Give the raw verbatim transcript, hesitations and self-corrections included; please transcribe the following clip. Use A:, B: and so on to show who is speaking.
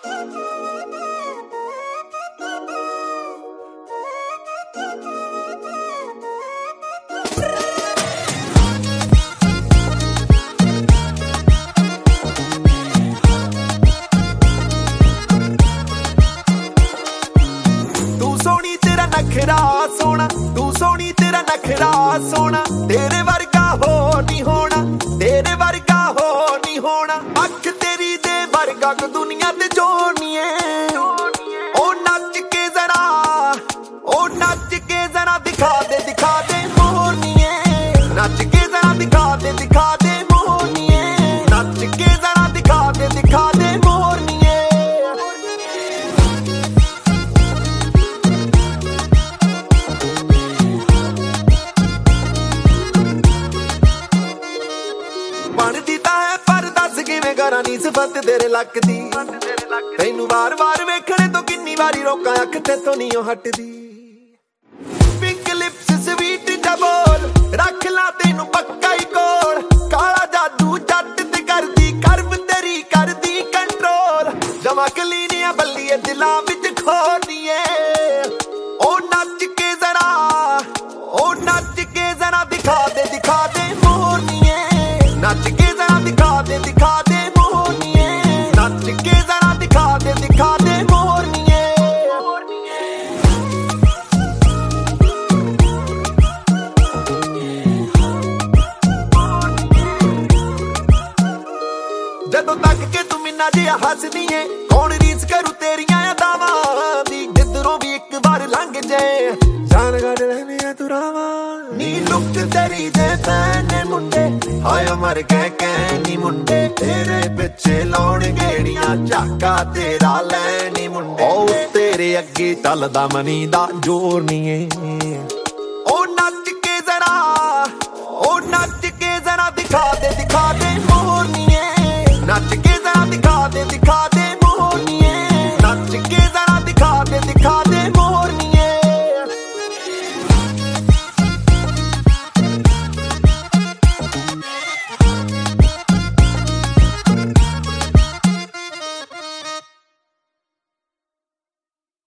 A: नखरा सोना तू सोनी तेरा नखरा सोना तेरे वर्गा हो नहीं होना तेरे वर्गा हो नहीं होना अख तेरी दे वर्गा को दुनिया ते जोड़नी है ओ नच के जरा ओ नच के जरा दिखा दे दिखा दे मोरनी है नच के जरा दिखा दे दिखा दे मोरनी है नच के जरा दिखा दे दिखा दे मोरनी है ਬਣਦੀ ਤਾਂ ਹੈ ਪਰ ਦੱਸ ਕਿਵੇਂ ਕਰਾਂ ਨੀ ਸਿਫਤ ਤੇਰੇ ਲੱਕ ਦੀ ਤੈਨੂੰ ਵਾਰ-ਵਾਰ ਵੇਖਣੇ ਤੋਂ ਕਿੰਨੀ ਵਾਰੀ ਰੋਕਾਂ ਅੱਖ ਤੇ ਤੋਂ ਨਹੀਂ ਉਹ ਹਟਦੀ ਪਿੰਕ ਲਿਪਸ ਸਵੀਟ ਜਿਹਾ ਬੋਲ ਰੱਖ ਲਾ ਤੈਨੂੰ ਪੱਕਾ ਹੀ ਕੋਲ ਕਾਲਾ ਜਾਦੂ ਜੱਟ ਤੇ ਕਰਦੀ ਕਰਵ ਤੇਰੀ ਕਰਦੀ ਕੰਟਰੋਲ ਜਮਾ ਕਲੀਨੀਆਂ ਬੱਲੀਏ ਦਿਲਾਂ ਵਿੱਚ ਖੋਦੀਏ ਉਹ ਨੱਚ ਕੇ ਜ਼ਰਾ ਉਹ ਨੱਚ ਕੇ ਜ਼ਰਾ ਦਿਖਾ ਦੇ ਦਿਖਾ ਦੇ ਮੋਰਨੀਏ नच के जरा दिखा दे दिखा दे मोरनिए नच के जरा दिखा दे दिखा दे मोरनिए जदों तक के तू मिन्ना जिहा हसदी है कौन रीस करू तेरियां अदावां दी जिधरों भी एक बार लंघ जाए जान कट लैनी है तू रावां नी लुक तेरी दे फैन ने मुंडे हाय मर गए कहनी मुंडे तेरे पिछे लाउण गेड़ियां झाका तेरा लैनी मुंडे ओ तेरे अगे चलदा मनी दा जोर नहीं है ओ नच